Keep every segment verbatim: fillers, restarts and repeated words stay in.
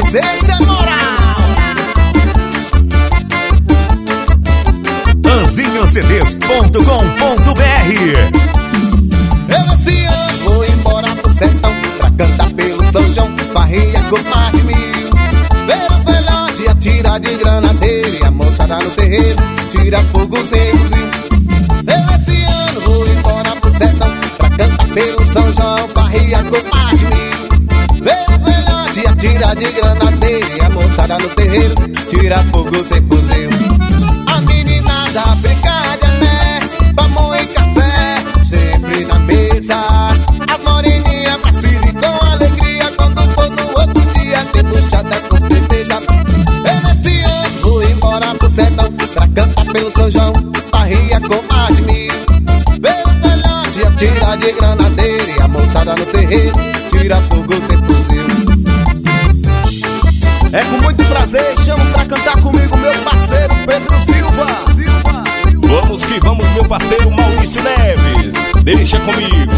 Essência moral. anzinho c d s ponto com ponto b r. Eu esse ano vou embora pro sertão pra cantar pelo São João, barreia com mais de mil. Ver os velhotes atirar de granadeira e a moçada no terreiro tira fogo sem fuzil. Eu esse ano vou embora pro sertão pra cantar pelo São João, barreia com mais de mil. Ver os velhotes atirar de granadeira e a moçada no terreiro tira fogo sem fuzil. A meninada brincada, né? Vamos em café, sempre na mesa. As moreninhas vacilem com alegria quando for no outro dia tem buchada com cerveja. Eu nesse ano vou embora pro sertão pra cantar pelo São João, barria com mais de mil. Vê o velhote atira de granadeira e a moçada no terreiro tira fogo sem fuzil. É com muito prazer, chamo pra cantar comigo meu parceiro Pedro Silva. Silva. Vamos que vamos, meu parceiro Maurício Neves, deixa comigo.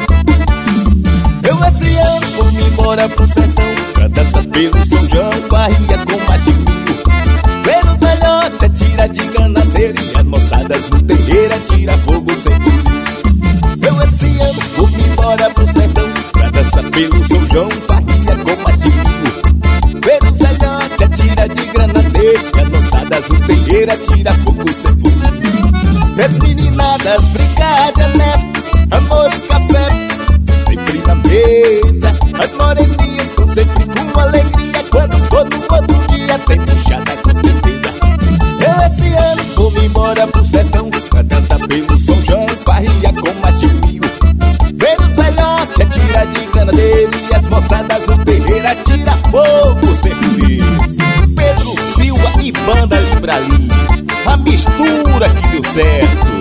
Eu esse ano vou me embora pro sertão pra dançar pelo São João, barria com mais de mil. Pelo velhote atira de granadeira e as moçadas no terreiro atira fogo sem fuzil. Eu esse ano vou me embora pro sertão pra dançar pelo São João, barria com mais de mil. Pelo velhote atira de granadeira e as moçadas no terreiro atira fogo sem fuzil. As meninadas brincadas, né? Amor e café sempre na mesa. As moreninhas estão sempre com alegria quando for no outro dia tem puxada com certeza. Eu esse ano vou me embora pro sertão pra cantar pelo São João, barria com mais de mil. Pelo velhote atira de granadeira e as moçadas no terreiro atira fogo sem fuzil. Pedro Silva e banda Libralim, a mistura que deu certo.